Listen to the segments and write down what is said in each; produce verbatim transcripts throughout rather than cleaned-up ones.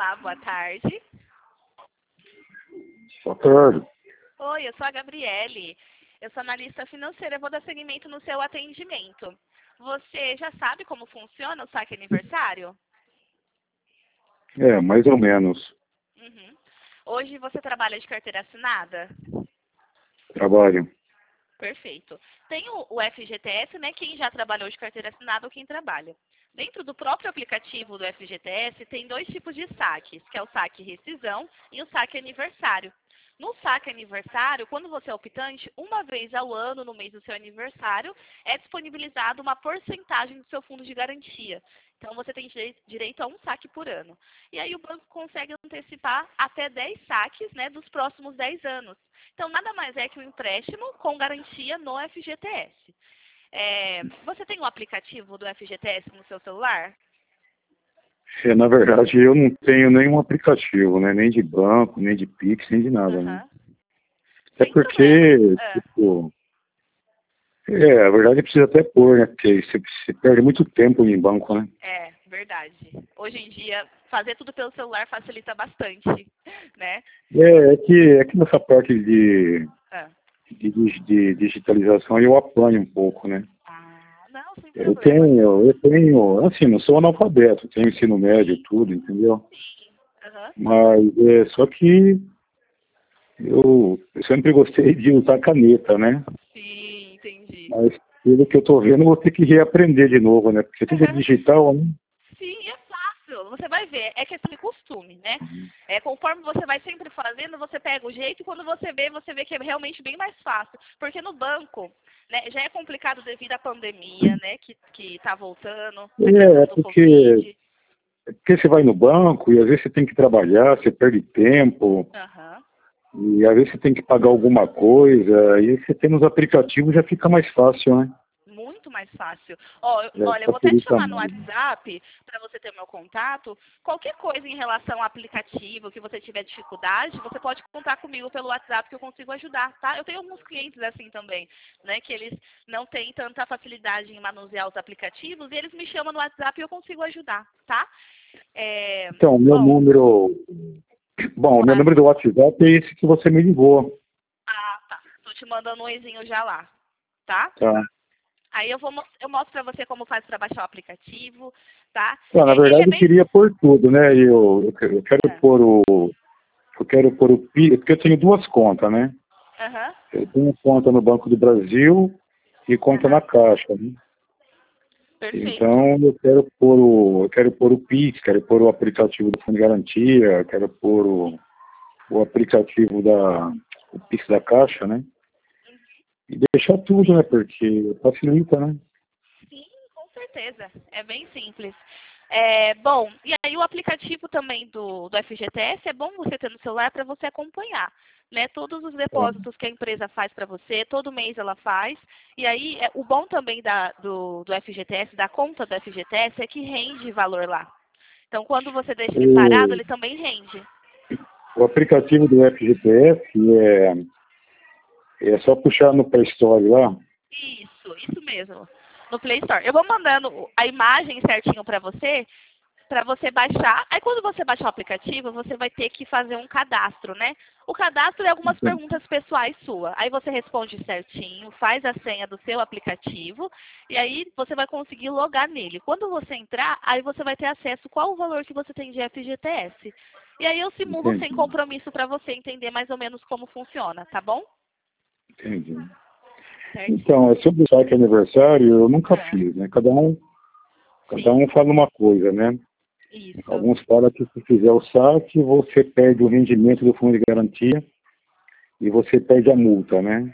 Olá, boa tarde. Boa tarde. Oi, eu sou a Gabriele. Eu sou analista financeira, eu vou dar seguimento no seu atendimento. Você já sabe como funciona o saque aniversário? É, mais ou menos. Uhum. Hoje você trabalha de carteira assinada? Trabalho. Perfeito. Tem o, o F G T S, né? Quem já trabalhou de carteira assinada ou quem trabalha. Dentro do próprio aplicativo do F G T S, tem dois tipos de saques, que é o saque rescisão e o saque aniversário. No saque aniversário, quando você é optante, uma vez ao ano, no mês do seu aniversário, é disponibilizado uma porcentagem do seu fundo de garantia. Então, você tem direito a um saque por ano. E aí o banco consegue antecipar até dez saques, né, dos próximos dez anos. Então, nada mais é que um empréstimo com garantia no F G T S. É, você tem um aplicativo do F G T S no seu celular? É, na verdade, eu não tenho nenhum aplicativo, né? Nem de banco, nem de Pix, nem de nada, né? Uhum. É Sem problema. porque, Ah, tipo, é, a verdade precisa até pôr, né? Porque você, você perde muito tempo em banco, né? é, verdade. Hoje em dia, fazer tudo pelo celular facilita bastante, né? É, é que, é que nessa parte de, Ah, de, de digitalização eu apanho um pouco, né? ah não, sem Eu problema. tenho, eu tenho, assim, não sou analfabeto, tenho ensino médio e tudo, entendeu? Uhum. Mas é só que eu, eu sempre gostei de usar caneta, né? Sim, entendi. Mas pelo que eu tô vendo, eu vou ter que reaprender de novo, né? Porque tudo é digital, né? Sim, é fácil. Você vai ver. É questão de costume, né? É, conforme você vai sempre fazendo, você pega o jeito e quando você vê, você vê que é realmente bem mais fácil. Porque no banco, né, já é complicado devido à pandemia, né? Que, que tá voltando, a É, questão é do porque, Covid. é porque você vai no banco e às vezes você tem que trabalhar, você perde tempo, Aham. e às vezes você tem que pagar alguma coisa, e você tem nos aplicativos já fica mais fácil, né? Muito mais fácil. Ó, eu- Já olha, eu vou até te facilita chamar no mais. WhatsApp para você ter meu contato. Qualquer coisa em relação ao aplicativo que você tiver dificuldade, você pode contar comigo pelo WhatsApp que eu consigo ajudar, tá? Eu tenho alguns clientes assim também, né, que eles não têm tanta facilidade em manusear os aplicativos e eles me chamam no WhatsApp e eu consigo ajudar, tá? É, Então, meu bom, número. Bom, meu ah, número do WhatsApp é esse que você me ligou, ah, tá. Tô te mandando um oizinho já lá, tá? tá? Aí eu vou mos- eu mostro para você como faz para baixar o aplicativo, tá? Tá, na É, ele é verdade, eu bem. queria pôr tudo, né? Eu, eu, eu quero Ah, pôr o. Eu quero pôr o Pix, porque eu tenho duas contas, né? aham, Eu tenho conta no Banco do Brasil e conta na aham. Caixa, né? Perfeito. Então eu quero pôr o, eu quero pôr o Pix, quero pôr o aplicativo do Fundo de Garantia, quero pôr o, o aplicativo da o Pix da Caixa, né? E deixar tudo, né? Porque facilita, né? Sim, com certeza. É bem simples. É, bom, e aí o aplicativo também do, do F G T S é bom você ter no celular para você acompanhar, né? Todos os Tá. depósitos que a empresa faz para você, todo mês ela faz. E aí, é, o bom também da, do, do F G T S, da conta do F G T S, é que rende valor lá. Então, quando você deixa ele parado, O, ele também rende. o aplicativo do F G T S é, é só puxar no Play Store lá. Isso, isso mesmo. No Play Store. Eu vou mandando a imagem certinho para você, para você baixar. Aí quando você baixar o aplicativo, você vai ter que fazer um cadastro, né? O cadastro é algumas Então, perguntas pessoais sua. Aí você responde certinho, faz a senha do seu aplicativo e aí você vai conseguir logar nele. Quando você entrar, aí você vai ter acesso qual o valor que você tem de F G T S. E aí eu simulo sem entendi, compromisso para você entender mais ou menos como funciona, tá bom? entendi. Certinho. Então, é sobre o saque aniversário, eu nunca Ah, fiz, né? Cada um, cada sim, um fala uma coisa, né? isso. Alguns falam que se fizer o saque, você perde o rendimento do fundo de garantia e você perde a multa, né?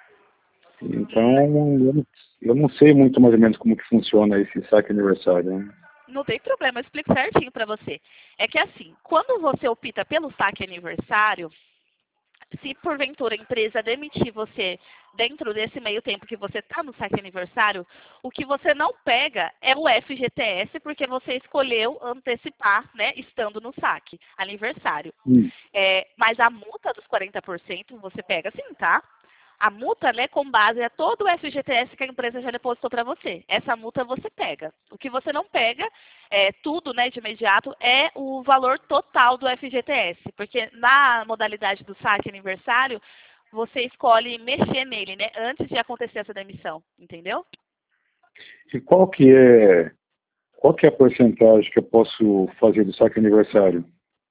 Então, eu não, eu não sei muito mais ou menos como que funciona esse saque aniversário, né? Não tem problema, eu explico certinho para você. É que assim, quando você opta pelo saque aniversário, se porventura a empresa demitir você dentro desse meio tempo que você está no saque aniversário, o que você não pega é o F G T S, porque você escolheu antecipar, né, estando no saque aniversário. Hum, É, mas a multa dos quarenta por cento você pega sim, tá? A multa, né, com base a todo o F G T S que a empresa já depositou para você. Essa multa você pega. O que você não pega, é, tudo, né, de imediato, é o valor total do F G T S. Porque na modalidade do saque aniversário, você escolhe mexer nele, né, antes de acontecer essa demissão, entendeu? E qual que é, qual que é a porcentagem que eu posso fazer do saque aniversário?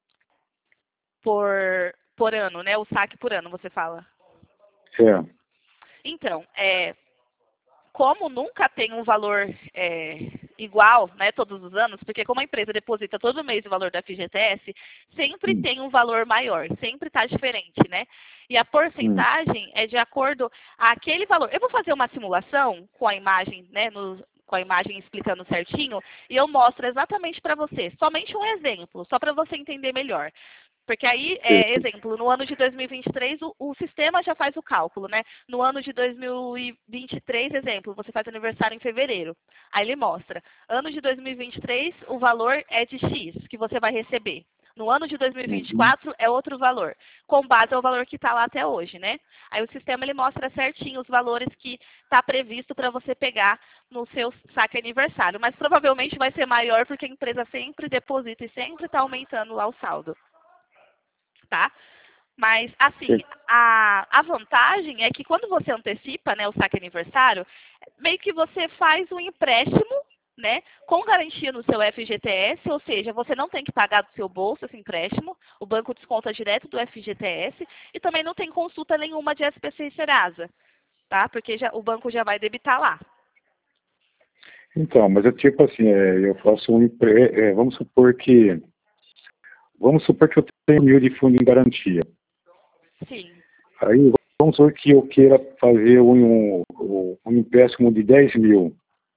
Por, por ano, né, o saque por ano, você fala. É. Então, é, como nunca tem um valor é, igual, né, todos os anos, porque como a empresa deposita todo mês o valor do F G T S, sempre Hum. tem um valor maior, sempre está diferente, né? E a porcentagem hum. é de acordo àquele valor. Eu vou fazer uma simulação com a imagem, né, no, com a imagem explicando certinho, e eu mostro exatamente para você, somente um exemplo, só para você entender melhor. Porque aí, é, exemplo, no ano de dois mil e vinte e três, o, o sistema já faz o cálculo, né? No ano de dois mil e vinte e três, exemplo, você faz aniversário em fevereiro. Aí ele mostra, ano de dois mil e vinte e três, o valor é de X, que você vai receber. No ano de dois mil e vinte e quatro, é outro valor, com base ao valor que está lá até hoje, né? Aí o sistema, ele mostra certinho os valores que está previsto para você pegar no seu saque aniversário. Mas provavelmente vai ser maior, porque a empresa sempre deposita e sempre está aumentando lá o saldo. Tá? Mas, assim, a, a vantagem é que quando você antecipa, né, o saque aniversário, meio que você faz um empréstimo, né, com garantia no seu F G T S, ou seja, você não tem que pagar do seu bolso esse empréstimo, o banco desconta direto do F G T S, e também não tem consulta nenhuma de S P C e Serasa, tá? Porque já, o banco já vai debitar lá. Então, mas é tipo assim, é, eu faço um empréstimo, é, vamos supor que Vamos supor que eu tenho mil de fundo em garantia. Sim. Aí, vamos supor que eu queira fazer um, um, um empréstimo de dez mil.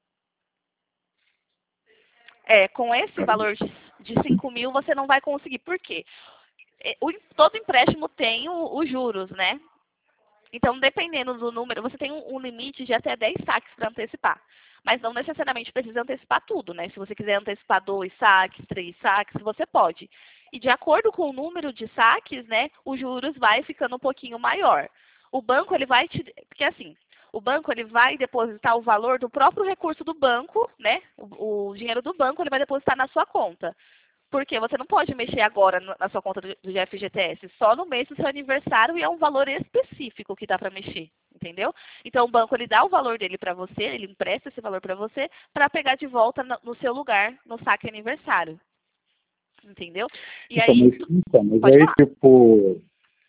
É, com esse valor de, de cinco mil você não vai conseguir. Por quê? O, todo empréstimo tem os juros, né? Então, dependendo do número, você tem um, um limite de até dez saques para antecipar. Mas não necessariamente precisa antecipar tudo, né? Se você quiser antecipar dois saques, três saques, você pode. E de acordo com o número de saques, né, os juros vai ficando um pouquinho maior. O banco, ele vai te... Porque assim, o banco, ele vai depositar o valor do próprio recurso do banco, né? O, o dinheiro do banco, ele vai depositar na sua conta. Porque você não pode mexer agora na sua conta do, do F G T S, só no mês do seu aniversário, e é um valor específico que dá para mexer, entendeu? Então o banco, ele dá o valor dele para você, ele empresta esse valor para você, para pegar de volta no, no seu lugar, no saque aniversário. Entendeu? E então, aí... mas, então, mas pode aí, falar. tipo...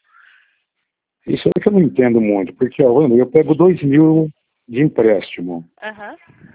Isso é que eu não entendo muito, porque, ó, eu pego dois mil de empréstimo. Aham.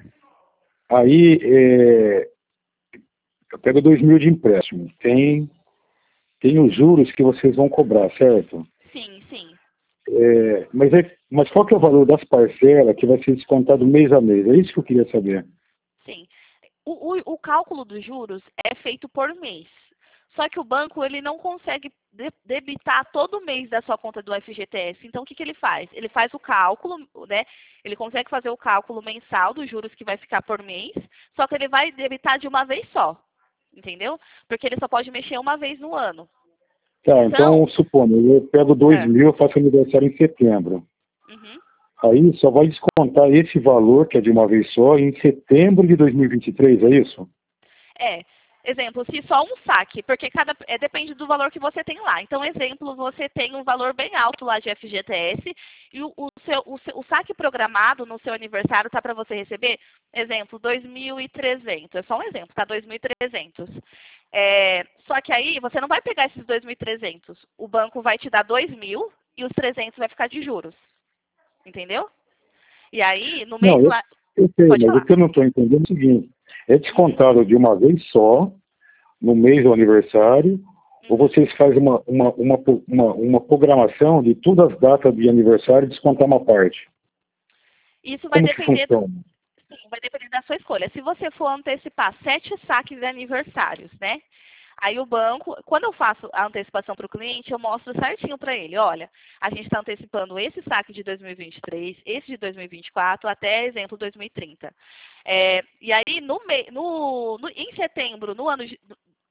Aí, é, eu pego dois mil de empréstimo. Tem, tem os juros que vocês vão cobrar, certo? Sim, sim. É, mas, é, mas qual que é o valor das parcelas que vai ser descontado mês a mês? É isso que eu queria saber. Sim. O, o, o cálculo dos juros é feito por mês. Só que o banco, ele não consegue de, debitar todo mês da sua conta do F G T S. Então, o que, que ele faz? Ele faz o cálculo, né? Ele consegue fazer o cálculo mensal dos juros que vai ficar por mês, só que ele vai debitar de uma vez só. Entendeu? Porque ele só pode mexer uma vez no ano. Tá, então, então supondo, eu pego dois é. mil, eu faço aniversário em setembro. Uhum. Aí só vai descontar esse valor, que é de uma vez só, em setembro de dois mil e vinte e três, é isso? É. Exemplo, se só um saque, porque cada, é, depende do valor que você tem lá. Então, exemplo, você tem um valor bem alto lá de F G T S e o, o, seu, o, seu, o saque programado no seu aniversário está para você receber, exemplo, dois mil e trezentos. É só um exemplo, tá? dois mil e trezentos. É, só que aí você não vai pegar esses dois mil e trezentos. O banco vai te dar dois mil e os trezentos vai ficar de juros. Entendeu? E aí, no mês Não, eu, lá... eu sei, Pode mas falar. o que eu não estou entendendo é o seguinte, é descontado de uma vez só, no mês do aniversário, uhum. ou vocês fazem uma, uma, uma, uma, uma programação de todas as datas de aniversário e descontar uma parte? Isso vai Como que depender... funciona? Sim, vai depender da sua escolha. Se você for antecipar sete saques de aniversários, né? Aí o banco, quando eu faço a antecipação para o cliente, eu mostro certinho para ele, olha, a gente está antecipando esse saque de dois mil e vinte e três, esse de dois mil e vinte e quatro, até, exemplo, dois mil e trinta. É, e aí, no, no, no, em setembro, no ano de,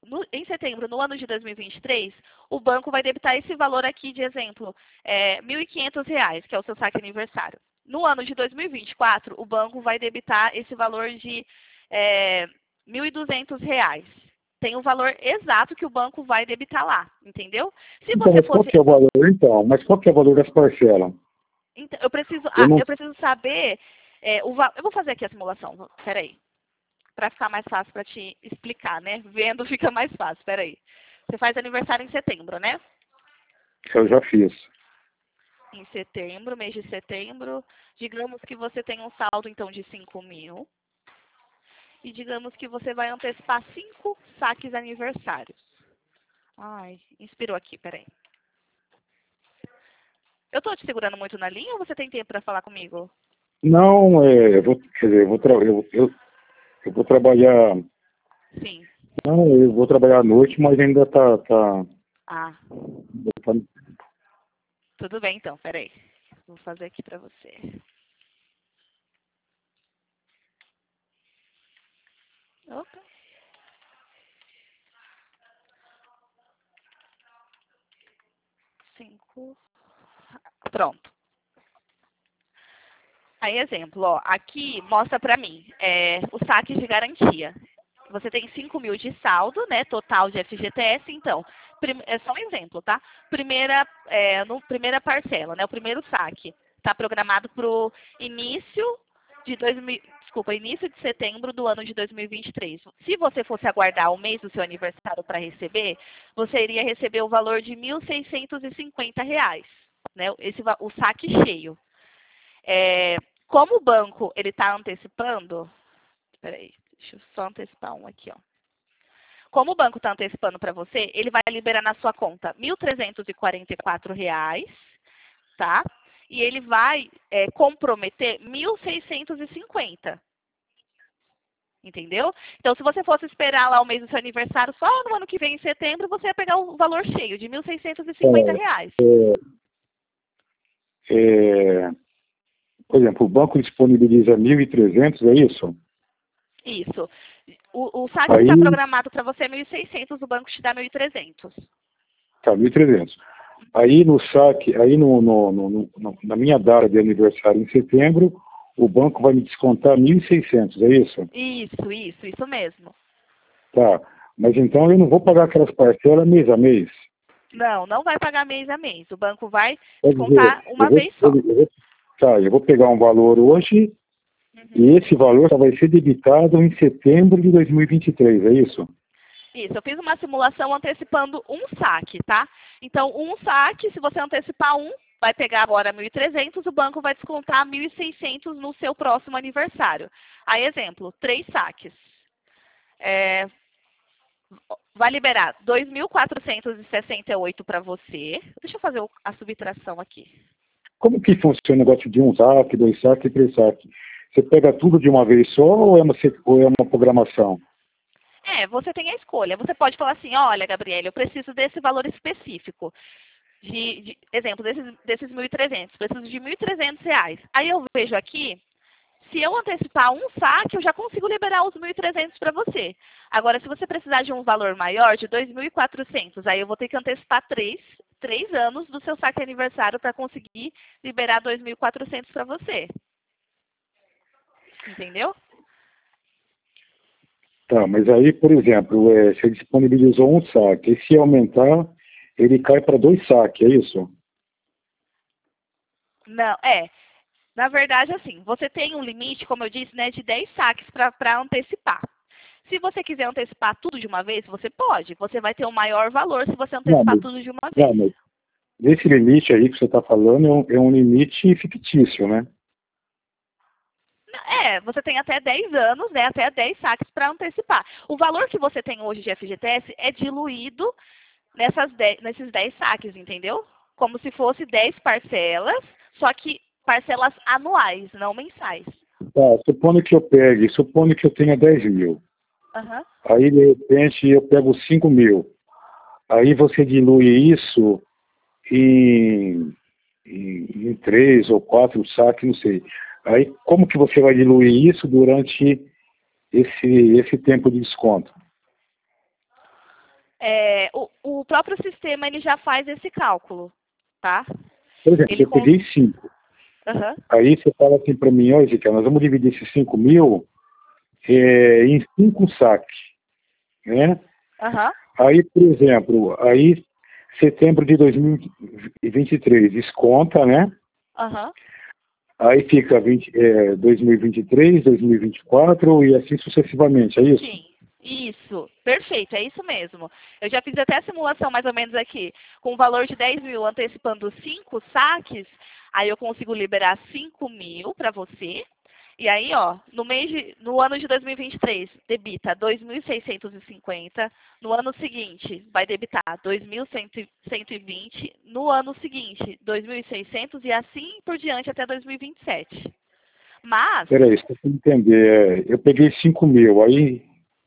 no, em setembro, no ano de dois mil e vinte e três, o banco vai debitar esse valor aqui de exemplo, é, mil e quinhentos reais, que é o seu saque aniversário. No ano de dois mil e vinte e quatro, o banco vai debitar esse valor de é, mil e duzentos reais. Tem o valor exato que o banco vai debitar lá, entendeu? Se Então, você mas qual fosse... que é o valor, então? Mas qual que é o valor das parcelas? Então, eu preciso, Eu ah, não... eu preciso saber é, o va... Eu vou fazer aqui a simulação, peraí. Para ficar mais fácil para te explicar, né? Vendo fica mais fácil, peraí. Você faz aniversário em setembro, né? Eu já fiz. Em setembro, mês de setembro. Digamos que você tem um saldo, então, de cinco mil. E digamos que você vai antecipar cinco saques aniversários. Ai, inspirou aqui, peraí. Eu tô te segurando muito na linha ou você tem tempo para falar comigo? Não, é, eu vou, quer dizer, eu vou, tra eu, eu, eu vou trabalhar... Sim. Não, eu vou trabalhar à noite, mas ainda tá... tá, Ah, tá... tudo bem então, peraí. Vou fazer aqui para você. Opa. Cinco. Pronto. Aí, exemplo, ó, aqui mostra para mim é, o saque de garantia. Você tem cinco mil de saldo, né, total de F G T S, então, prim, é só um exemplo, tá? Primeira, é, no, primeira parcela, né, o primeiro saque está programado para o início de dois mil, desculpa, início de setembro do ano de dois mil e vinte e três. Se você fosse aguardar o mês do seu aniversário para receber, você iria receber o valor de mil seiscentos e cinquenta reais, né, esse, o saque cheio. É, como o banco ele está antecipando, peraí, deixa eu só antecipar um aqui, ó. Como o banco está antecipando para você, ele vai liberar na sua conta mil trezentos e quarenta e quatro reais, tá? E ele vai é, comprometer mil seiscentos e cinquenta. Entendeu? Então, se você fosse esperar lá o mês do seu aniversário, só no ano que vem, em setembro, você ia pegar o valor cheio de mil seiscentos e cinquenta reais. É, é, por exemplo, o banco disponibiliza mil e trezentos, é isso? Isso. O, o saque Aí, está programado para você mil e seiscentos, o banco te dá mil e trezentos. tá, mil e trezentos. Aí no saque, aí no, no, no, no, na minha data de aniversário em setembro, o banco vai me descontar mil e seiscentos, é isso? Isso, isso, isso mesmo. Tá, mas então eu não vou pagar aquelas parcelas mês a mês. Não, não vai pagar mês a mês. O banco vai Quer descontar dizer, uma eu vou, vez só. eu vou, tá, eu vou pegar um valor hoje, Uhum. e esse valor só vai ser debitado em setembro de dois mil e vinte e três, é isso? Isso, eu fiz uma simulação antecipando um saque, tá? Então, um saque, se você antecipar um, vai pegar agora mil e trezentos, o banco vai descontar mil e seiscentos no seu próximo aniversário. Aí, exemplo, três saques. É, vai liberar dois mil quatrocentos e sessenta e oito para você. Deixa eu fazer a subtração aqui. Como que funciona o negócio de um saque, dois saques, três saques? Você pega tudo de uma vez só ou é uma, ou é uma programação? É, você tem a escolha. Você pode falar assim, olha, Gabriela, eu preciso desse valor específico. De, de exemplo, desses, desses mil e trezentos. Preciso de mil e trezentos reais. Aí eu vejo aqui, se eu antecipar um saque, eu já consigo liberar os mil e trezentos para você. Agora, se você precisar de um valor maior, de dois mil e quatrocentos, aí eu vou ter que antecipar três, três anos do seu saque aniversário para conseguir liberar dois mil e quatrocentos para você. Entendeu? Tá, mas aí, por exemplo, é, você disponibilizou um saque, e se aumentar, ele cai para dois saques, é isso? Não, é. Na verdade, assim, você tem um limite, como eu disse, né, de dez saques para antecipar. Se você quiser antecipar tudo de uma vez, você pode. Você vai ter um maior valor se você Não, antecipar mas, tudo de uma não, vez. mas esse limite aí que você está falando é um, é um limite fictício, né? É, você tem até dez anos, né, até dez saques para antecipar. O valor que você tem hoje de F G T S é diluído nessas dez, nesses dez saques, entendeu? Como se fosse dez parcelas, só que parcelas anuais, não mensais. Tá, supondo que eu pegue, supondo que eu tenha dez mil. Uhum. Aí, de repente, eu pego cinco mil. Aí você dilui isso em, em, em três ou quatro saques, não sei. Aí, como que você vai diluir isso durante esse, esse tempo de desconto? é, o, o próprio sistema ele já faz esse cálculo, tá? Por exemplo, Ele eu peguei cinco. Uhum. Aí você fala assim para mim, ó, Ezequiel, nós vamos dividir esses cinco mil é, em cinco saques, né? Uhum. Aí, por exemplo, aí setembro de dois mil e vinte e três desconta, né? Uhum. Aí fica vinte, é, dois mil e vinte e três, dois mil e vinte e quatro e assim sucessivamente, é isso? Sim, isso, perfeito, é isso mesmo. Eu já fiz até a simulação mais ou menos aqui, com o valor de dez mil antecipando cinco saques, aí eu consigo liberar cinco mil para você. E aí, ó, no mês de, no ano de dois mil e vinte e três, debita dois mil seiscentos e cinquenta, no ano seguinte vai debitar dois mil cento e vinte, no ano seguinte dois mil e seiscentos e assim por diante até dois mil e vinte e sete. Mas... Peraí, só para entender, é, eu peguei cinco mil, aí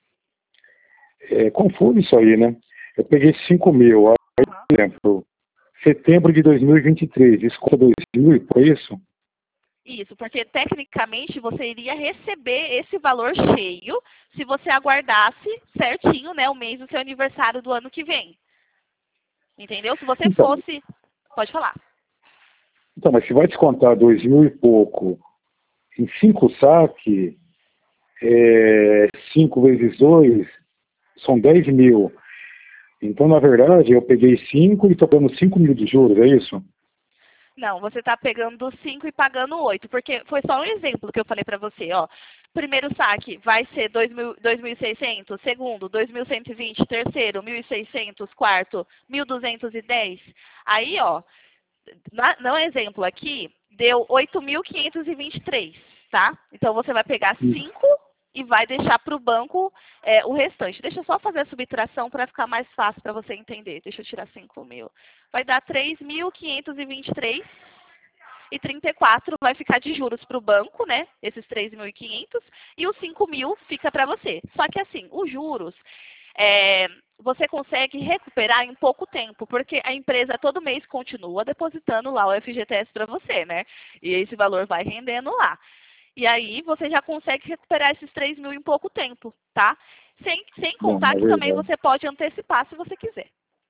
é confuso isso aí, né? Eu peguei cinco mil, aí, por exemplo, setembro de dois mil e vinte e três, desconta dois mil, foi isso? Isso, porque tecnicamente você iria receber esse valor cheio se você aguardasse certinho, né, o mês do seu aniversário do ano que vem. Entendeu? Se você Então, fosse... Pode falar. então, mas se vai descontar dois mil e pouco em cinco saques, é, cinco vezes dois, são dez mil. Então, na verdade, eu peguei cinco e estou pagando cinco mil de juros, é isso? Não, você está pegando cinco e pagando oito, porque foi só um exemplo que eu falei para você, ó. Primeiro saque vai ser dois mil e seiscentos, segundo dois mil cento e vinte, terceiro mil e seiscentos, quarto mil duzentos e dez. Aí, ó, na, no exemplo aqui, deu oito mil quinhentos e vinte e três, tá? Então, você vai pegar cinco e vai deixar para o banco é, o restante. Deixa eu só fazer a subtração para ficar mais fácil para você entender. Deixa eu tirar cinco mil. Vai dar três mil quinhentos e vinte e três e trinta e quatro vai ficar de juros para o banco, né? Esses três mil e quinhentos e os cinco mil fica para você. Só que assim, os juros... É, você consegue recuperar em pouco tempo, porque a empresa todo mês continua depositando lá o F G T S para você, né? E esse valor vai rendendo lá. E aí você já consegue recuperar esses três mil em pouco tempo, tá? Sem, sem Bom, contar na que também verdade. você pode antecipar se você quiser.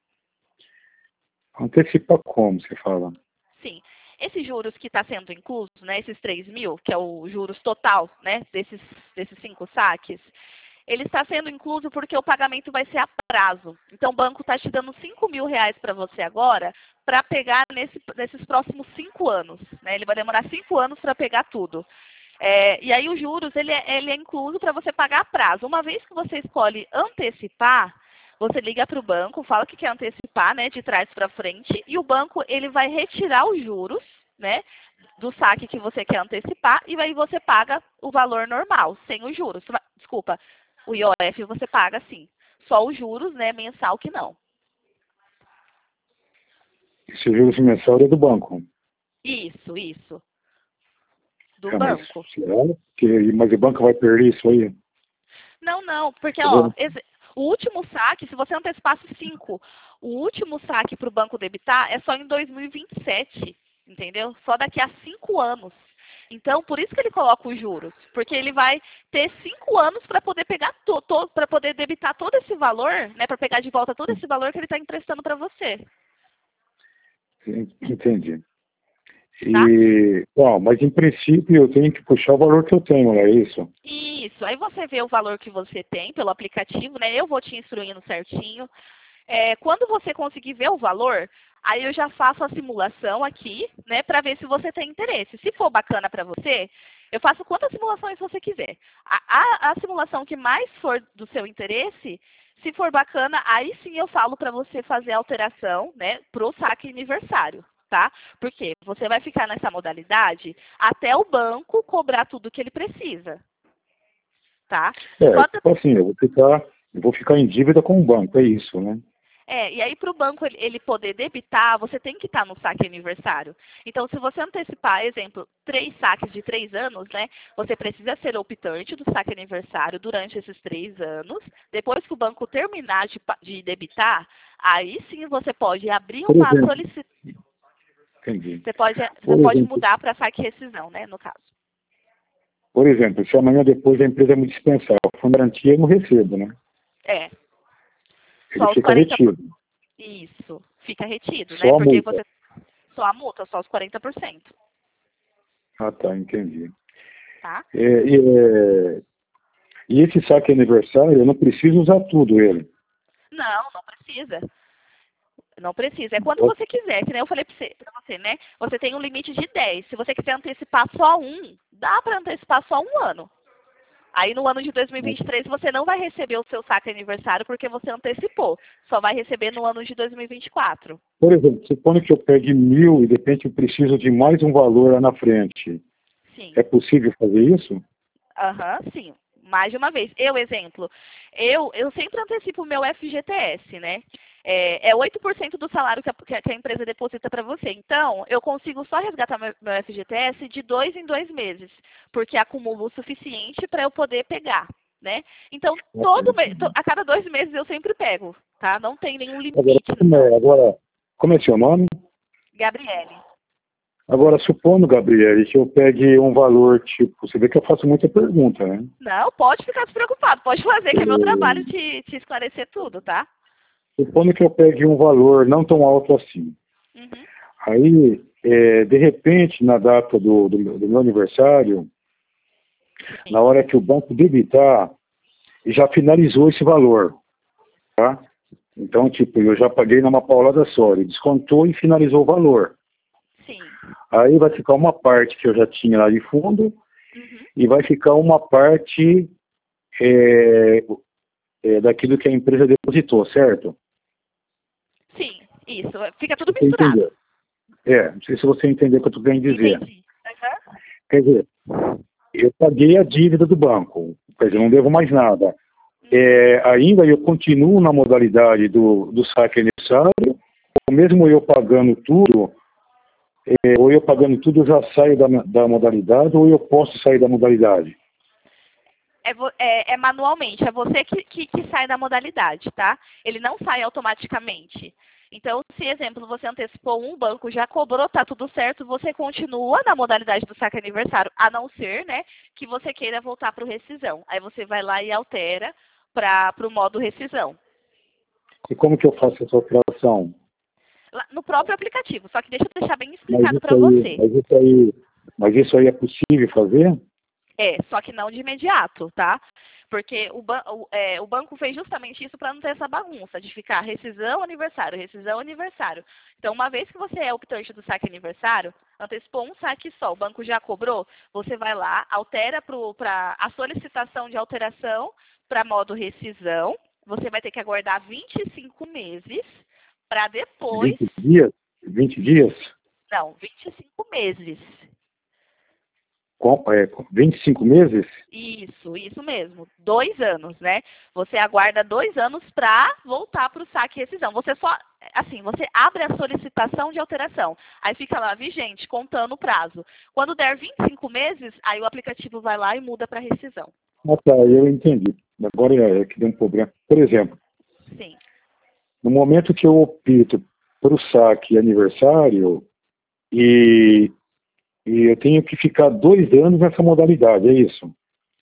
Antecipar como você fala? Sim. Esses juros que está sendo incluso, né, esses três mil, que é o juros total, né, desses, desses cinco saques, ele está sendo incluso porque o pagamento vai ser a prazo. Então, o banco está te dando cinco mil reais para você agora, para pegar nesse, nesses próximos cinco anos. Né? Ele vai demorar cinco anos para pegar tudo. É, e aí, os juros, ele é, ele é incluso para você pagar a prazo. Uma vez que você escolhe antecipar, você liga para o banco, fala que quer antecipar, né, de trás para frente, e o banco ele vai retirar os juros, né, do saque que você quer antecipar, e aí você paga o valor normal, sem os juros. Desculpa, o I O F você paga sim. Só os juros, né, mensal que não. Esse juros mensal é do banco. Isso, isso. Do É, mas, banco. será que, mas o banco vai perder isso aí? Não, não, porque Eu ó, vou- o último saque, se você antecipasse cinco, o último saque para o banco debitar é só em dois mil e vinte e sete, entendeu? Só daqui a cinco anos. Então, por isso que ele coloca os juros, porque ele vai ter cinco anos para poder pegar todo, para poder debitar todo esse valor, né, para pegar de volta todo esse valor que ele está emprestando para você, Entendi. tá? E, bom, mas em princípio eu tenho que puxar o valor que eu tenho, não é isso? Isso. Aí você vê o valor que você tem pelo aplicativo, né? Eu vou te instruindo certinho. É, quando você conseguir ver o valor, aí eu já faço a simulação aqui, né, para ver se você tem interesse. Se for bacana para você, eu faço quantas simulações você quiser. A, a, a simulação que mais for do seu interesse, se for bacana, aí sim eu falo para você fazer a alteração, né, para o saque aniversário, tá? Porque você vai ficar nessa modalidade até o banco cobrar tudo que ele precisa, tá? É, Só tipo assim, eu vou ficar, eu vou ficar em dívida com o banco, é isso, né? É, e aí para o banco ele, ele poder debitar, você tem que estar no saque aniversário. Então, se você antecipar, exemplo, três saques de três anos, né? Você precisa ser optante do saque aniversário durante esses três anos. Depois que o banco terminar de, pa- de debitar, aí sim você pode abrir Por uma exemplo, solicitação. entendi. Você pode, você Por pode exemplo, mudar para saque rescisão, né? No caso. por exemplo, se amanhã depois a empresa me dispensar, com garantia eu não recebo, né? É. Ele Só os fica quarenta por cento. retido. Isso, fica retido, Só né? a Porque multa. você só a multa, só os quarenta por cento, Ah, tá, entendi. tá? É, e, é, e esse saque aniversário, eu não preciso usar tudo ele. Não, não precisa. Não precisa. É quando você quiser, que nem eu falei pra você, pra você, né? Você tem um limite de dez. Se você quiser antecipar só um, dá para antecipar só um ano. Aí no ano de dois mil e vinte e três você não vai receber o seu saque aniversário porque você antecipou. Só vai receber no ano de dois mil e vinte e quatro. Por exemplo, supondo que eu pegue mil e de repente eu preciso de mais um valor lá na frente. Sim. É possível fazer isso? Aham, sim. Mais de uma vez. Eu, exemplo, eu, eu sempre antecipo o meu F G T S, né? É, é oito por cento do salário que a, que a empresa deposita para você. Então, eu consigo só resgatar meu, meu F G T S de dois em dois meses, porque acumulo o suficiente para eu poder pegar, né? Então, todo me, to, a cada dois meses eu sempre pego, tá? Não tem nenhum Agora, limite, como não. é, agora, como é seu nome? Gabriele. Agora, supondo, Gabriel, que eu pegue um valor, tipo, você vê que eu faço muita pergunta, né? Não, pode ficar despreocupado, pode fazer, que é meu trabalho É, te, te esclarecer tudo, tá? supondo que eu pegue um valor não tão alto assim. Uhum. Aí, é, de repente, na data do, do, do meu aniversário, Sim. na hora que o banco debitar, já finalizou esse valor, tá? Então, tipo, eu já paguei numa paulada só, ele descontou e finalizou o valor. Sim. Aí vai ficar uma parte que eu já tinha lá de fundo Uhum. e vai ficar uma parte é, é, daquilo que a empresa depositou, certo? Sim, isso. Fica tudo Você misturado. entendeu? É, não sei se você entendeu o que eu estou querendo dizer. Entendi. Uhum. Quer dizer, eu paguei a dívida do banco, quer dizer, não devo mais nada. É, ainda eu continuo na modalidade do, do saque aniversário, ou mesmo eu pagando tudo, é, ou eu pagando tudo, eu já saio da, da modalidade, ou eu posso sair da modalidade. É, vo- é- é manualmente, é você que, que, que sai da modalidade, tá? Ele não sai automaticamente. Então, se, exemplo, você antecipou um banco, já cobrou, tá tudo certo, você continua na modalidade do saque aniversário, a não ser, né, que você queira voltar para o rescisão. Aí você vai lá e altera para o modo rescisão. E como que eu faço essa operação? Lá no próprio aplicativo, só que deixa eu deixar bem Mas explicado isso para aí, você. mas isso aí, mas isso aí é possível fazer? É, só que não de imediato, tá? Porque o, ban o, é, o banco fez justamente isso para não ter essa bagunça de ficar rescisão aniversário, rescisão aniversário. Então, uma vez que você é optante do saque aniversário, antecipou um saque só, o banco já cobrou, você vai lá, altera para a solicitação de alteração para modo rescisão, você vai ter que aguardar vinte e cinco meses para depois. vinte dias? vinte dias? Não, vinte e cinco meses. Com, é, com vinte e cinco meses? Isso, isso mesmo. Dois anos, né? Você aguarda dois anos para voltar para o saque e rescisão. Você só, assim, você abre a solicitação de alteração. Aí fica lá, vigente, contando o prazo. Quando der vinte e cinco meses, aí o aplicativo vai lá e muda para rescisão. Ah, tá, eu entendi. Agora é, é que deu um problema. Por exemplo, Sim. no momento que eu opto para o saque aniversário e, e eu tenho que ficar dois anos nessa modalidade, é isso?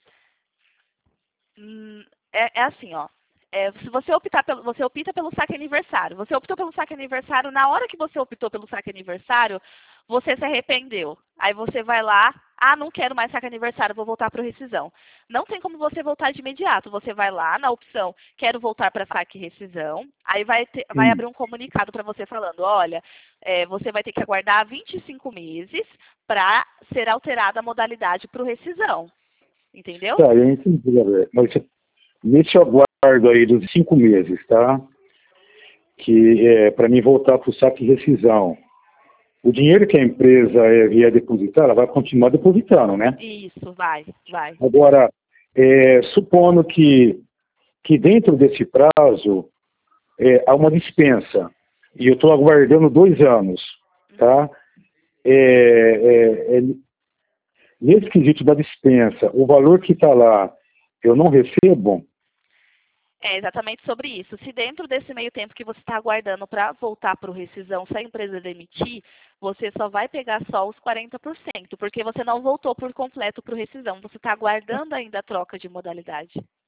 Hum, é, é assim, ó. É, se você optar pelo, você opta pelo saque aniversário. Você optou pelo saque aniversário, na hora que você optou pelo saque aniversário, você se arrependeu. Aí você vai lá, ah, não quero mais saque aniversário, vou voltar para rescisão. Não tem como você voltar de imediato. Você vai lá na opção, quero voltar para saque e rescisão. Aí vai, ter, vai Hum. abrir um comunicado para você falando, olha, é, você vai ter que aguardar vinte e cinco meses para ser alterada a modalidade para o rescisão. Entendeu? Tá, eu entendi, Gabriel. Mas nesse aguardo aí dos cinco meses, tá? Que é para mim voltar para o saque de rescisão. O dinheiro que a empresa é, vier depositar, ela vai continuar depositando, né? Isso, vai, vai. Agora, é, supondo que, que dentro desse prazo é, há uma dispensa, e eu estou aguardando dois anos, tá? É, é, é, nesse quesito da dispensa, o valor que está lá, eu não recebo. É exatamente sobre isso. Se dentro desse meio tempo que você está aguardando para voltar para o rescisão, se a empresa demitir, você só vai pegar só os quarenta por cento, porque você não voltou por completo para o rescisão. Você está aguardando ainda a troca de modalidade.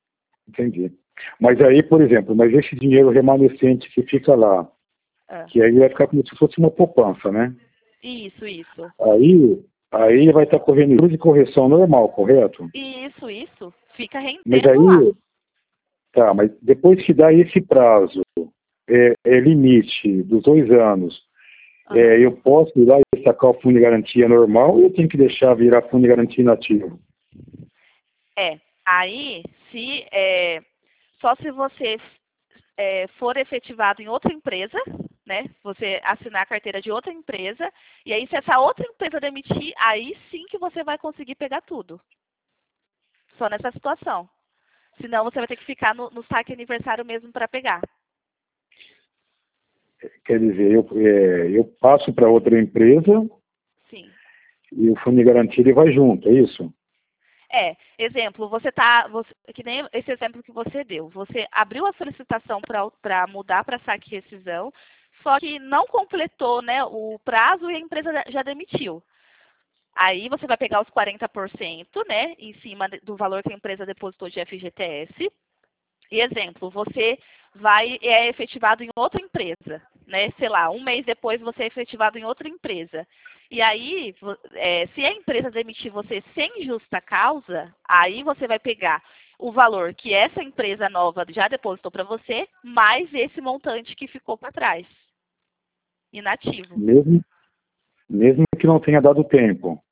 Entendi. Mas aí, por exemplo, mas esse dinheiro remanescente que fica lá, Ah, que aí vai ficar como se fosse uma poupança, né? isso, isso. Aí, aí ele vai estar correndo juros de correção normal, correto? Isso, isso. Fica Mas rendendo lá. aí, tá, mas depois que dá esse prazo, é, é limite dos dois anos, Aham. é, eu posso ir lá e sacar o fundo de garantia normal ou eu tenho que deixar virar fundo de garantia inativo? É. Aí, se é, só se você é, for efetivado em outra empresa, né? Você assinar a carteira de outra empresa, e aí se essa outra empresa demitir, aí sim que você vai conseguir pegar tudo. Só nessa situação. Senão você vai ter que ficar no, no saque aniversário mesmo para pegar. Quer dizer, eu, é, eu passo para outra empresa Sim. e o fundo de garantia ele vai junto, é isso? É, exemplo, você tá, você, que nem esse exemplo que você deu. Você abriu a solicitação para mudar para saque e rescisão, só que não completou, né, o prazo e a empresa já demitiu. Aí você vai pegar os quarenta por cento, né, em cima do valor que a empresa depositou de F G T S. E exemplo, você vai é efetivado em outra empresa, né? Sei lá, um mês depois você é efetivado em outra empresa. E aí, é, se a empresa demitir você sem justa causa, aí você vai pegar o valor que essa empresa nova já depositou para você, mais esse montante que ficou para trás, inativo. Mesmo, mesmo que não tenha dado tempo.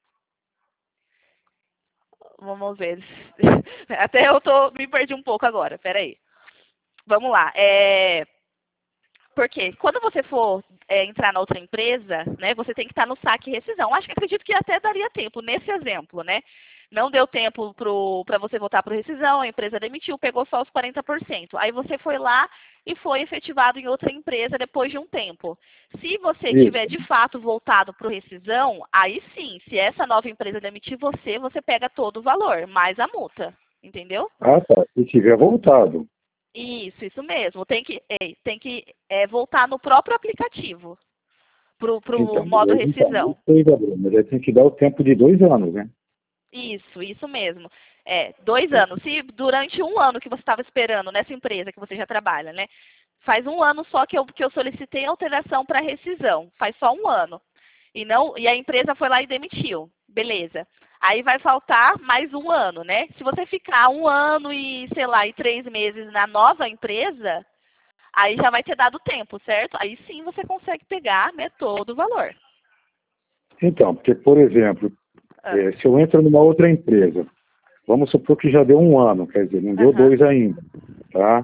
Vamos ver. Até eu tô, me perdi um pouco agora, peraí. Vamos lá. É, porque quando você for é, entrar na outra empresa, né, você tem que estar no saque e rescisão. Acho que acredito que até daria tempo nesse exemplo, né? Não deu tempo para você voltar para rescisão, a empresa demitiu, pegou só os quarenta por cento. Aí você foi lá e foi efetivado em outra empresa depois de um tempo. Se você tiver Isso. de fato voltado para rescisão, aí sim, se essa nova empresa demitir você, você pega todo o valor, mais a multa. Entendeu? Ah, tá. Se tiver voltado. Isso, isso mesmo. Tem que, é, tem que é, voltar no próprio aplicativo para o Então, modo mas, então, eu rescisão. sei, Gabriel, mas aí tem que dar o tempo de dois anos, né? Isso, isso mesmo. É, dois anos. Se durante um ano que você estava esperando nessa empresa que você já trabalha, né? Faz um ano só que eu, que eu solicitei alteração para rescisão. Faz só um ano. E, não, e a empresa foi lá e demitiu. Beleza. Aí vai faltar mais um ano, né? Se você ficar um ano e, sei lá, e três meses na nova empresa, aí já vai ter dado tempo, certo? Aí sim você consegue pegar, né, todo o valor. Então, porque, por exemplo, Ah, é, se eu entro numa outra empresa, vamos supor que já deu um ano, quer dizer, não deu aham. dois ainda, tá?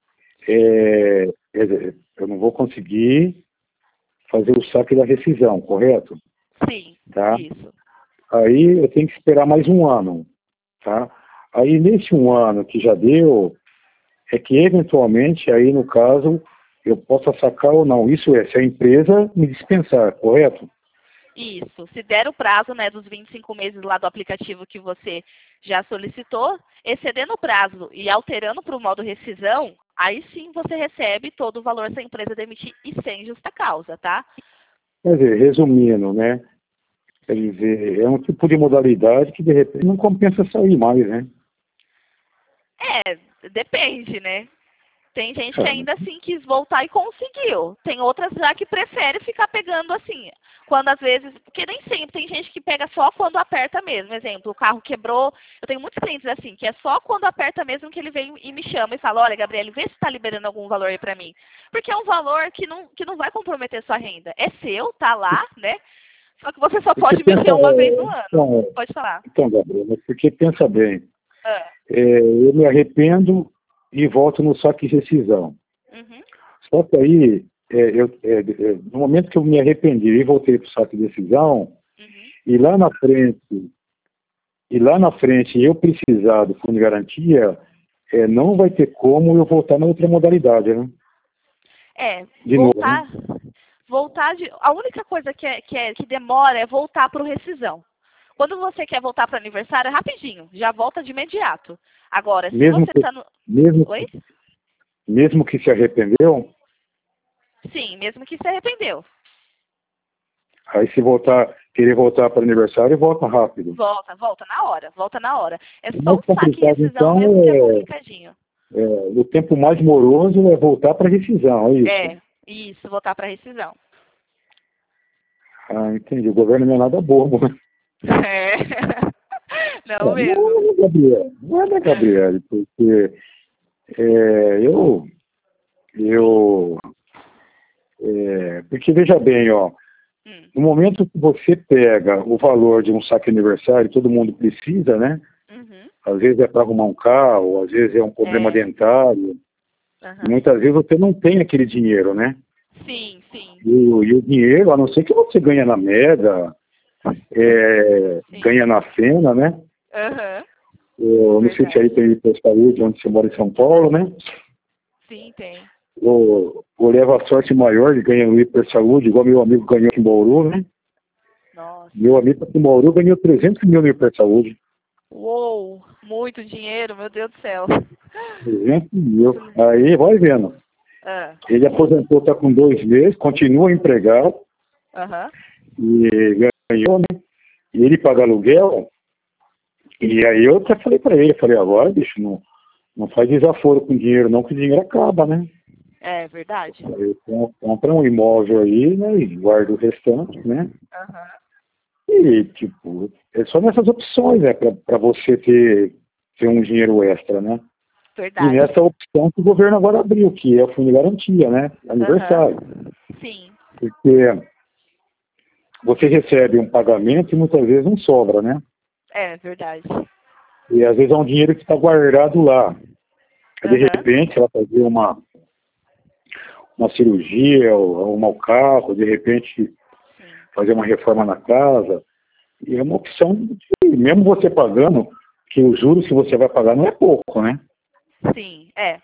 É, quer dizer, eu não vou conseguir fazer o saque da rescisão, correto? Sim, Tá? isso. Aí eu tenho que esperar mais um ano, tá? Aí nesse um ano que já deu, é que eventualmente aí no caso eu possa sacar ou não. Isso é, se a empresa me dispensar, correto? Isso. Se der o prazo, né, dos vinte e cinco meses lá do aplicativo que você já solicitou, excedendo o prazo e alterando para o modo rescisão, aí sim você recebe todo o valor se a empresa demitir e sem justa causa, tá? Quer dizer, resumindo, né? Quer dizer, é um tipo de modalidade que de repente não compensa sair mais, né? É, depende, né? Tem gente que Ah, ainda assim quis voltar e conseguiu. Tem outras já que prefere ficar pegando assim. Quando às vezes, porque nem sempre tem gente que pega só quando aperta mesmo. Exemplo, o carro quebrou. Eu tenho muitos clientes assim, que é só quando aperta mesmo que ele vem e me chama e fala, olha, Gabriele, vê se está liberando algum valor aí para mim. Porque é um valor que não, que não vai comprometer sua renda. É seu, tá lá, né? Só que você só porque pode pensa, mexer uma vez no é, ano. então, Pode falar. então, Gabriel, mas porque pensa bem, Ah, é, eu me arrependo e volto no saque de rescisão. uhum, Só que aí, é, eu, é, é, no momento que eu me arrependi e voltei para o saque de decisão, uhum. e lá na frente, e lá na frente eu precisar do fundo de garantia, é, não vai ter como eu voltar na outra modalidade, né? É, De novo, né? voltar, voltar de, a única coisa que, é, que, é, que demora é voltar para o rescisão. Quando você quer voltar para o aniversário, é rapidinho, já volta de imediato. Agora, se Mesmo você que, está no. mesmo, Oi? mesmo que se arrependeu, Sim, mesmo que se arrependeu. aí se voltar, querer voltar para o aniversário, volta rápido. Volta, volta na hora, volta na hora. É O só mais o saque e complicado, rescisão então, mesmo que é é, complicadinho. É, o tempo mais moroso é voltar para rescisão, é isso? É, isso, voltar para rescisão. Ah, entendi. O governo não é nada bobo, né? É. Não É, mesmo. não é, Gabriel. Não é, né, Gabriel? Porque é, eu... eu é, porque veja bem, ó, Hum. no momento que você pega o valor de um saque aniversário, todo mundo precisa, né? Uhum. Às vezes é para arrumar um carro, às vezes é um problema É. dentário, e Uhum. muitas vezes você não tem aquele dinheiro, né? Sim, sim. E o, e o dinheiro, a não ser que você ganha na Mega, é, Sim. ganha na Fena, né? Aham. Eu não sei se aí tem Hiper Saúde, onde você mora em São Paulo, né? Sim, tem. Ou, ou leva a sorte maior de ganhar no Hiper Saúde, igual meu amigo ganhou aqui em Bauru, né? Nossa. Meu amigo aqui em Bauru ganhou trezentos mil no Hiper Saúde. Uou, muito dinheiro, meu Deus do céu. trezentos mil. Aí, vai vendo. Ah. Ele aposentou, está com dois meses, continua empregado Aham. e ganhou, né? E ele paga aluguel. E aí eu até falei para ele, falei, agora, bicho, não, não faz desaforo com dinheiro não, que o dinheiro acaba, né? É verdade. Aí compra um imóvel aí, né? E guarda o restante, né? Aham. E, tipo, é só nessas opções, né? Para você ter, ter um dinheiro extra, né? E Verdade. nessa opção que o governo agora abriu, que é o Fundo de Garantia, né? Aniversário. Aham. Sim. Porque você recebe um pagamento e muitas vezes não sobra, né? É verdade. E às vezes é um dinheiro que está guardado lá. De Aham. repente, ela fazer uma, uma cirurgia, ou arrumar o carro, de repente Sim. fazer uma reforma na casa. E é uma opção que, mesmo você pagando, que os juros que você vai pagar não é pouco, né? Sim, é.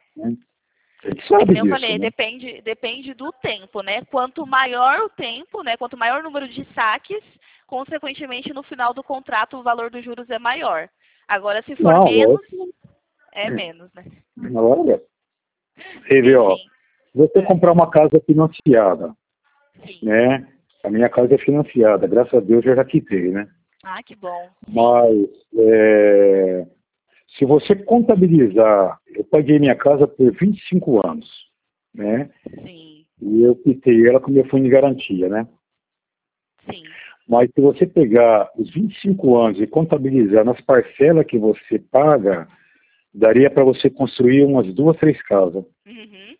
A gente É que sabe nem eu disso, falei, né? depende, depende do tempo, né? Quanto maior o tempo, né? Quanto maior o número de saques, consequentemente, no final do contrato, o valor dos juros é maior. Agora, se for Não, menos, lógico. é menos, né? Olha, você vê, ó, Enfim. se você É. comprar uma casa financiada, Sim. né? A minha casa é financiada, graças a Deus eu já quitei, né? Ah, que bom. Sim. Mas é, se você contabilizar, eu paguei minha casa por vinte e cinco anos, né? Sim. E eu quitei ela com meu fundo de garantia, né? Sim. Mas se você pegar os vinte e cinco anos e contabilizar nas parcelas que você paga, daria para você construir umas duas, três casas, Uhum.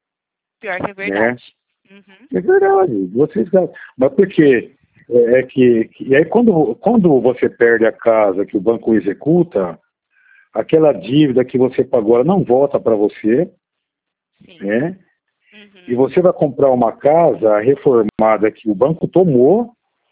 Pior que é né? verdade. Uhum. É verdade, duas, três casas. Mas por quê? É, é que, que, e aí quando, quando você perde a casa que o banco executa, aquela dívida que você pagou ela não volta para você, Sim. né? E Uhum. você vai comprar uma casa reformada que o banco tomou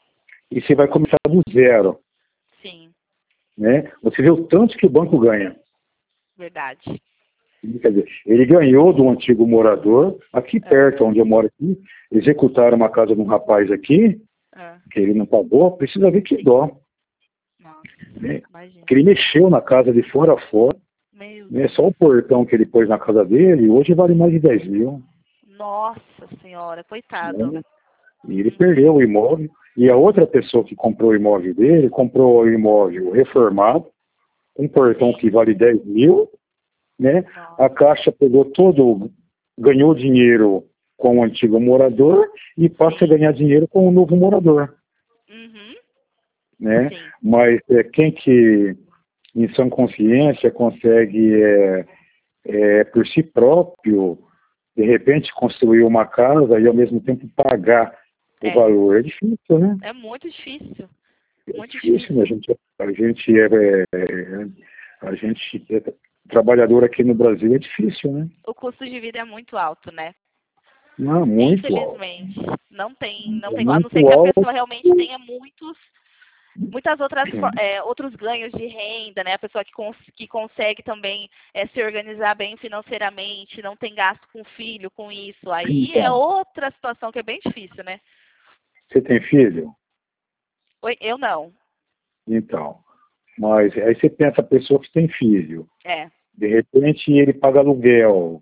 e você vai começar do zero, Sim. né? Você vê o tanto que o banco ganha. Verdade. Quer dizer, ele ganhou do antigo morador, aqui perto, Aham. onde eu moro aqui, executaram uma casa de um rapaz aqui, Ah. que ele não pagou, precisa ver que dó, Nossa. né? Imagina. Que ele mexeu na casa de fora a fora, Meu né? Deus. Só o portão que ele pôs na casa dele, hoje vale mais de dez mil. Nossa senhora, coitado. Né? E ele Uhum. perdeu o imóvel. E a outra pessoa que comprou o imóvel dele, comprou o imóvel reformado, um portão Sim. que vale dez mil, né? A Nossa. Caixa pegou todo, ganhou dinheiro com o antigo morador e passa a Sim. ganhar dinheiro com o novo morador, Uhum. né? Sim. Mas é, quem que, em sã consciência, consegue, é, é, por si próprio, de repente, construir uma casa e, ao mesmo tempo, pagar o É. valor? É difícil, né? É muito difícil. É Muito difícil, né? A difícil. gente, a gente é, é, a gente é trabalhador aqui no Brasil, é difícil, né? O custo de vida é muito alto, né? Não, muito alto. Infelizmente. Não tem, não É tem, a não ser muito que a alto. pessoa realmente tenha muitos, muitas outras, for- é, outros ganhos de renda, né? A pessoa que, cons que consegue também é, se organizar bem financeiramente, não tem gasto com filho, com isso. Aí é Então, outra situação que é bem difícil, né? você tem filho? Oi, eu não. Então, mas aí você pensa a pessoa que tem filho. É. De repente ele paga aluguel.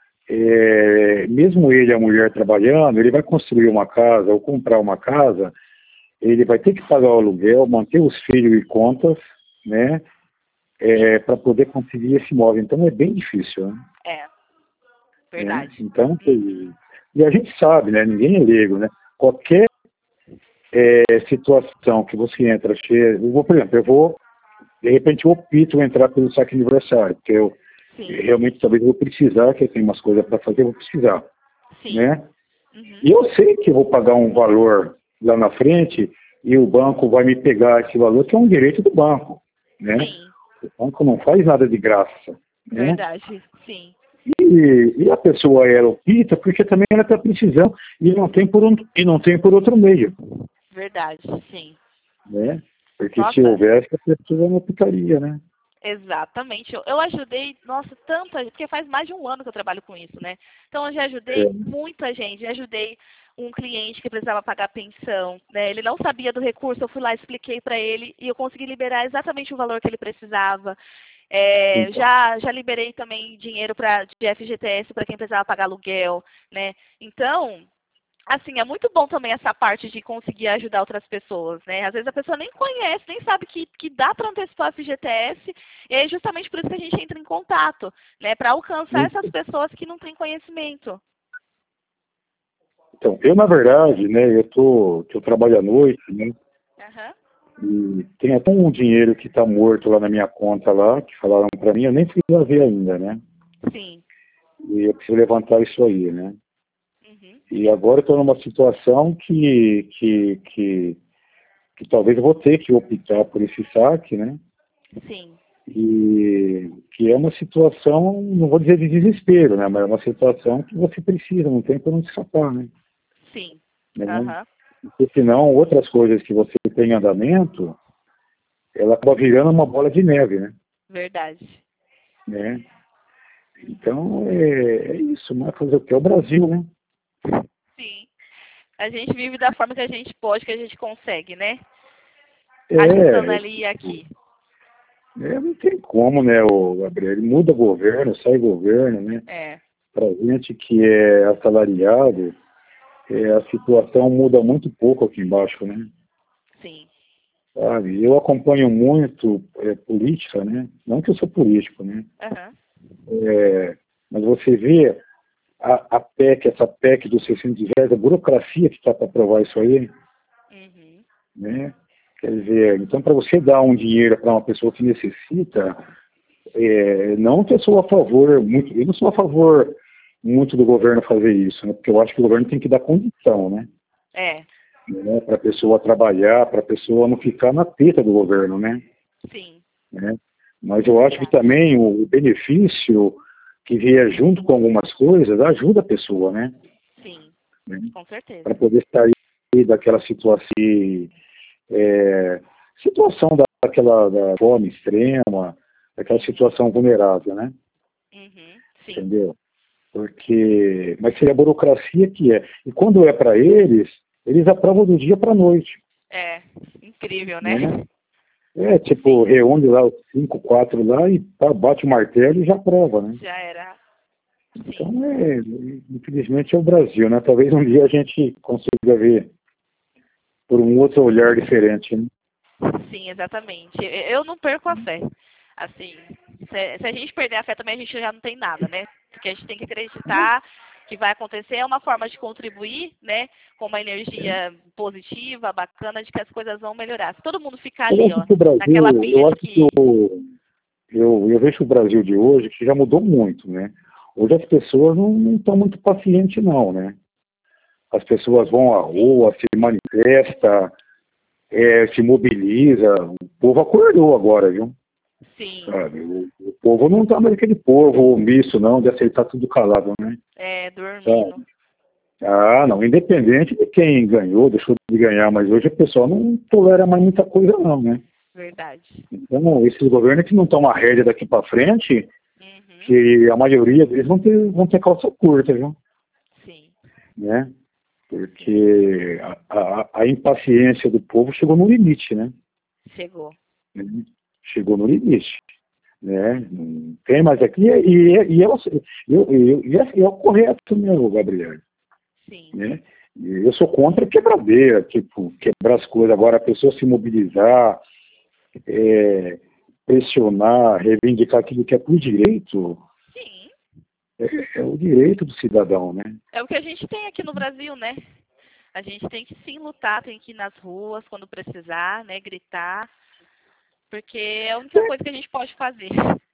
É, mesmo ele, a mulher trabalhando, ele vai construir uma casa ou comprar uma casa, ele vai ter que pagar o aluguel, manter os filhos e contas, né? é, para poder conseguir esse imóvel. Então é bem difícil, né? É, verdade. Né? Então, Uhum. e a gente sabe, né? Ninguém é leigo, né? Qualquer é, situação que você entra, cheia, eu vou, por exemplo, eu vou, de repente eu opto entrar pelo saque aniversário, porque eu Sim, realmente talvez eu vou precisar, que eu tenho umas coisas para fazer, eu vou precisar, sim. né? Uhum. E eu sei que eu vou pagar um valor lá na frente e o banco vai me pegar esse valor, que é um direito do banco, né? Sim, O banco não faz nada de graça, né? verdade. Sim, E, e a pessoa ela opta porque também ela está precisando e não tem por um, e não tem por outro meio, verdade. Sim. né? Porque se Nossa, houvesse, a pessoa não optaria, né? exatamente. Eu, eu ajudei, nossa, tanta gente, porque faz mais de um ano que eu trabalho com isso, né? Então eu já É, ajudei muita gente, já ajudei um cliente que precisava pagar pensão, né? Ele não sabia do recurso, eu fui lá, expliquei para ele e eu consegui liberar exatamente o valor que ele precisava. É, então, já, já liberei também dinheiro pra, de F G T S para quem precisava pagar aluguel, né? Então, assim, é muito bom também essa parte de conseguir ajudar outras pessoas, né? Às vezes a pessoa nem conhece, nem sabe que, que dá para antecipar o F G T S, e é justamente por isso que a gente entra em contato, né? Para alcançar essas pessoas que não têm conhecimento. então, eu na verdade, né, eu tô, eu trabalho à noite, né? Aham. E tem até um dinheiro que está morto lá na minha conta lá, que falaram para mim, eu nem fui lá ver ainda, né? Sim. E eu preciso levantar isso aí, né? Uhum. E agora eu estou numa situação que, que, que, que talvez eu vou ter que optar por esse saque, né? Sim. E que é uma situação, não vou dizer de desespero, né? Mas é uma situação que você precisa, não tem por onde escapar, né? Sim. Né? Aham. Porque senão outras coisas que você tem em andamento, ela acaba virando uma bola de neve, né? Verdade. né? Então é, é isso, né? Fazer o que? É o Brasil, né? Sim. A gente vive da forma que a gente pode, que a gente consegue, né? Ajustando É, ali e aqui. é, não tem como, né, o Gabriel? Ele muda governo, sai governo, né? É. Para gente que é assalariado, é, a situação muda muito pouco aqui embaixo, né? Sim. Sabe? Eu acompanho muito é, política, né? Não que eu sou político, né? Aham. É, mas você vê a, a PEC, essa PEC dos seiscentos reais, a burocracia que está para aprovar isso aí, Uhum. né? Quer dizer, então para você dar um dinheiro para uma pessoa que necessita, é, não que eu sou a favor, muito, eu não sou a favor muito do governo fazer isso, né? Porque eu acho que o governo tem que dar condição, né? É. né? Para a pessoa trabalhar, para a pessoa não ficar na teta do governo, né? Sim. né? Mas eu acho que Verdade. também o benefício que vier junto com algumas coisas ajuda a pessoa, né? Sim. né? Com certeza. Para poder sair daquela situação, é, situação daquela da fome extrema, daquela situação vulnerável, né? Uhum. Sim. Entendeu? Porque, mas seria a burocracia que é. E quando é para eles, eles aprovam do dia para a noite, É. Incrível, né? né? É, tipo, Sim. reúne lá os cinco, quatro lá e pá, bate o martelo e já aprova, né? Já era. Sim. Então, é, infelizmente é o Brasil, né? Talvez um dia a gente consiga ver por um outro olhar diferente, né? Sim, exatamente. Eu não perco a fé. Assim, se, se a gente perder a fé também a gente já não tem nada, né? Porque a gente tem que acreditar que vai acontecer. É uma forma de contribuir, né? Com uma energia positiva, bacana, de que as coisas vão melhorar. Se todo mundo ficar Eu ali, acho ó, que o naquela Brasil, pilha eu de acho que que... o, eu, eu vejo o Brasil de hoje que já mudou muito, né? Hoje as pessoas não estão muito pacientes, não, né? As pessoas vão à rua, se manifestam, é, se mobiliza. O povo acordou agora, viu? Sim, Sabe? O, o povo não está mais aquele povo omisso, não, de aceitar tudo calado, né? é, Sabe? dormindo. Ah, não, independente de quem ganhou, deixou de ganhar, mas hoje o pessoal não tolera mais muita coisa, não, né? Verdade. Então, esses governos que não tomam a rédea daqui para frente, Uhum. que a maioria deles vão ter, vão ter calça curta, viu? Sim, Né? Porque a, a, a impaciência do povo chegou no limite, né? chegou. Chegou no limite. Né? Não tem mais aqui, e, e, e, é, o- eu, eu, e é, é o correto, né, Gabriel? Sim, Né? E eu sou contra a quebradeira, tipo, quebrar as coisas. Agora, a pessoa se mobilizar, é, pressionar, reivindicar aquilo que é por direito, Sim. é, é o direito do cidadão, né? É o que a gente tem aqui no Brasil, né? A gente tem que sim lutar, tem que ir nas ruas quando precisar, né? Gritar, porque é a única coisa que a gente pode fazer.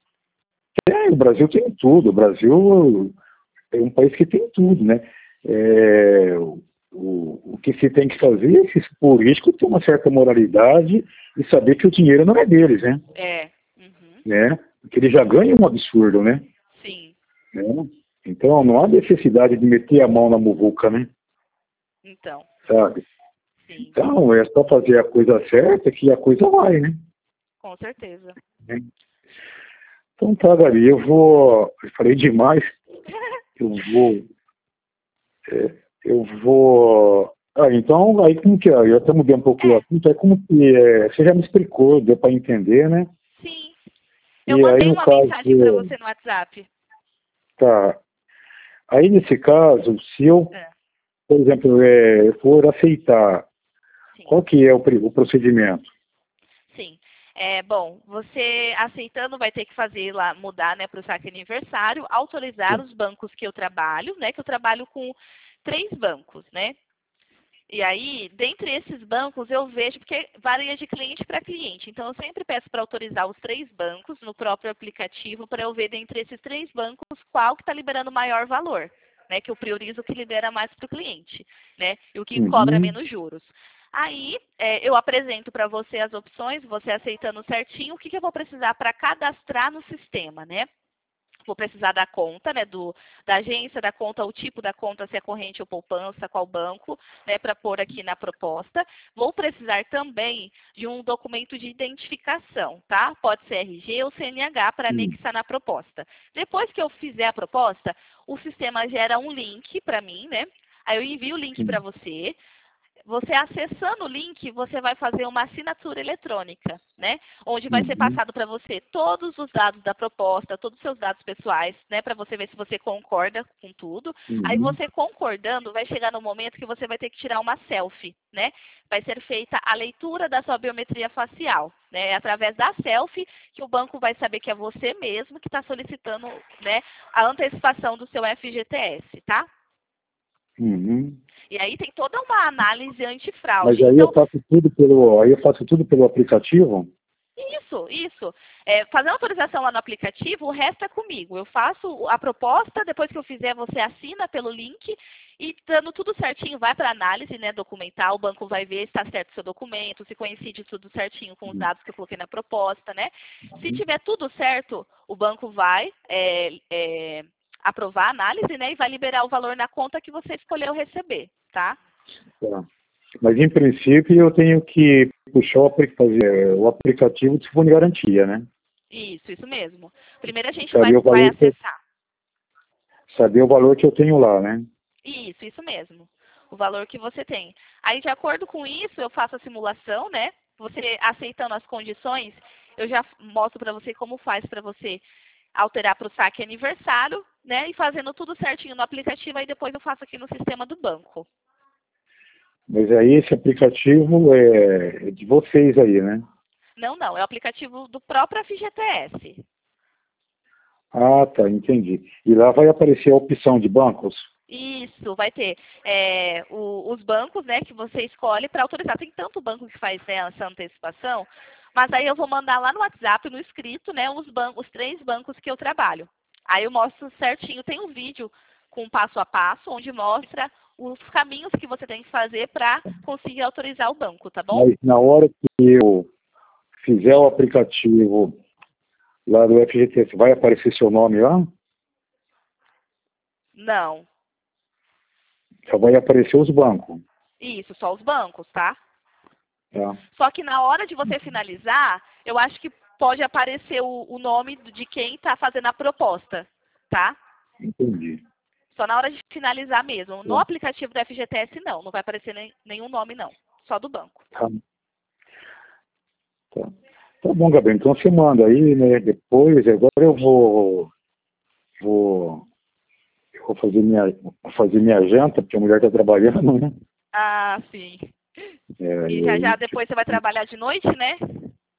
É, o Brasil tem tudo, o Brasil é um país que tem tudo, né? É, o, o que se tem que fazer é esses políticos ter uma certa moralidade e saber que o dinheiro não é deles, né? É. Uhum. Né? Porque eles já ganham um absurdo, né? Sim. Né? Então não há necessidade de meter a mão na muvuca, né? Então. Sabe? Sim. Então é só fazer a coisa certa que a coisa vai, né? Com certeza. É. Então tá, Gabi, eu vou. Eu falei demais. Eu vou. É, eu vou. Ah, então, aí como que é? Já até mudei um pouco o É. assunto. É como que é, você já me explicou, deu para entender, né? Sim. Eu E aí mandei no uma caso. mensagem para você no WhatsApp. Tá. Aí nesse caso, se eu, É. por exemplo, é, for aceitar, Sim. qual que é o, o procedimento? Sim. É, bom, você aceitando vai ter que fazer lá, mudar, né, para o saque aniversário, autorizar os bancos que eu trabalho, né, que eu trabalho com três bancos, né? E aí, dentre esses bancos, eu vejo, porque varia de cliente para cliente. Então, eu sempre peço para autorizar os três bancos no próprio aplicativo para eu ver dentre esses três bancos qual que está liberando maior valor, né? Que eu priorizo o que libera mais para o cliente, né? E o que cobra Uhum. menos juros. Aí, é, eu apresento para você as opções, você aceitando certinho, o que, que eu vou precisar para cadastrar no sistema, né? Vou precisar da conta, né, do, da agência, da conta, o tipo da conta, se é corrente ou poupança, qual banco, né, para pôr aqui na proposta. Vou precisar também de um documento de identificação, tá? Pode ser R G ou C N H para Uhum. anexar na proposta. Depois que eu fizer a proposta, o sistema gera um link para mim, né? Aí eu envio o link para você. Você acessando o link, você vai fazer uma assinatura eletrônica, né? Onde vai ser Uhum. passado para você todos os dados da proposta, todos os seus dados pessoais, né? Para você ver se você concorda com tudo. Aí Uhum. você concordando, vai chegar no momento que você vai ter que tirar uma selfie, né? Vai ser feita a leitura da sua biometria facial, né? É através da selfie que o banco vai saber que é você mesmo que está solicitando, né, a antecipação do seu F G T S, tá? Uhum. E aí tem toda uma análise Mas antifraude. aí eu Então, faço tudo pelo, aí eu faço tudo pelo aplicativo? isso, isso. É, fazer a autorização lá no aplicativo, o resto é comigo. Eu faço a proposta, depois que eu fizer, você assina pelo link e dando tudo certinho, vai para análise, né, documental, o banco vai ver se está certo o seu documento, se coincide tudo certinho com os dados que eu coloquei na proposta, né? Se tiver tudo certo, o banco vai é, é, aprovar a análise, né, e vai liberar o valor na conta que você escolheu receber, tá? Tá. Mas em princípio eu tenho que puxar o, apli- fazer o aplicativo de fundo de garantia, né? Isso, isso mesmo. Primeiro a gente vai, Saber o vai valor que eu, acessar. saber o valor que eu tenho lá, né? Isso, isso mesmo. O valor que você tem. Aí, de acordo com isso, eu faço a simulação, né? Você aceitando as condições, eu já mostro para você como faz para você alterar para o saque aniversário, né? E fazendo tudo certinho no aplicativo, aí depois eu faço aqui no sistema do banco. Mas aí esse aplicativo é de vocês aí, né? Não, não, é o aplicativo do próprio F G T S. Ah, tá, entendi. E lá vai aparecer a opção de bancos? Isso, vai ter é, o, os bancos, né, que você escolhe para autorizar. Tem tanto banco que faz, né, essa antecipação, mas aí eu vou mandar lá no WhatsApp, no escrito, né, os, bancos, os três bancos que eu trabalho. Aí eu mostro certinho, tem um vídeo com passo a passo, onde mostra os caminhos que você tem que fazer para conseguir autorizar o banco, tá bom? Mas na hora que eu fizer o aplicativo lá do F G T S, vai aparecer seu nome lá? Não. Só vai aparecer os bancos. Isso, só os bancos, tá? Tá? Só que na hora de você finalizar, eu acho que pode aparecer o, o nome de quem está fazendo a proposta, tá? Entendi. Só na hora de finalizar mesmo. No Tá. aplicativo do F G T S, não. Não vai aparecer nem, nenhum nome, não. Só do banco. Tá. Tá. Tá bom, Gabriel. Então você manda aí, né? Depois, agora eu vou, vou, eu vou fazer minha, vou fazer minha janta, porque a mulher está trabalhando, né? Ah, sim. É, E e já já aí, depois você vai trabalhar de noite, né?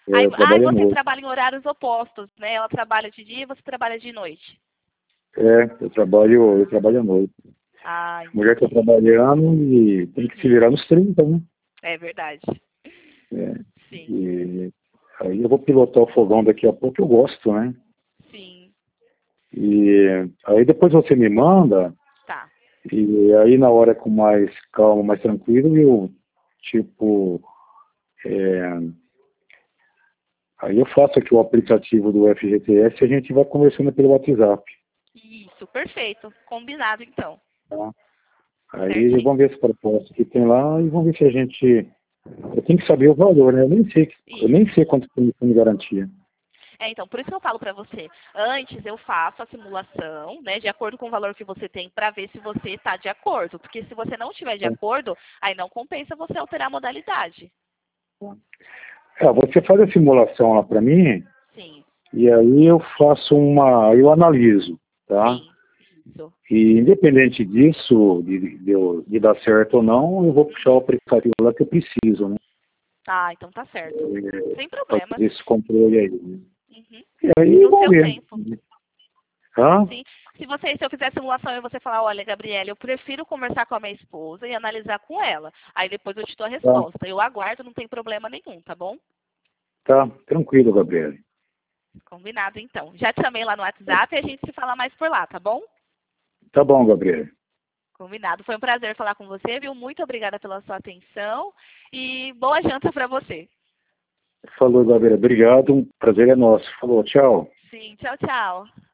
É, Aí, eu aí trabalho à você noite. trabalha em horários opostos, né? Ela trabalha de dia e você trabalha de noite. É, eu trabalho, eu trabalho à noite. Ah, A mulher está entendi. trabalhando e tem que se Uhum. virar nos trinta, né? É verdade. É, Sim, e aí eu vou pilotar o fogão daqui a pouco, eu gosto, né? sim. E aí depois você me manda, Tá. e aí na hora com mais calma, mais tranquilo, eu, tipo, é, aí eu faço aqui o aplicativo do F G T S e a gente vai conversando pelo WhatsApp, Isso, perfeito. Combinado, então. tá? Aí Certinho. vamos ver as propostas que tem lá e vamos ver se a gente... Eu tenho que saber o valor, né? Eu nem sei, eu nem Isso. sei quanto tem de garantia. É, então, por isso que eu falo para você. Antes eu faço a simulação, né, de acordo com o valor que você tem, para ver se você está de acordo. Porque se você não estiver de acordo, aí não compensa você alterar a modalidade. É, você faz a simulação lá para mim Sim, e aí eu faço uma... eu analiso, tá? sim. Isso. E independente disso, de, de, eu- de dar certo ou não, eu vou puxar o aplicativo lá que eu preciso, né? Ah, então tá certo. Sem Para problemas. fazer esse controle aí, né? Uhum. E aí No vamos seu ver. tempo. Tá? Sim. Se você, se eu fizer a simulação e você falar, olha, Gabriela, eu prefiro conversar com a minha esposa e analisar com ela. Aí depois eu te dou a Tá, resposta. Eu aguardo, não tem problema nenhum, tá bom? tá. Tranquilo, Gabriel. Combinado, então. Já te chamei lá no WhatsApp e a gente se fala mais por lá, tá bom? Tá bom, Gabriel. Combinado. Foi um prazer falar com você, viu? Muito obrigada pela sua atenção e boa janta para você. Falou, Gabriel. Obrigado. Um prazer é nosso. Falou, tchau. Sim, tchau, tchau.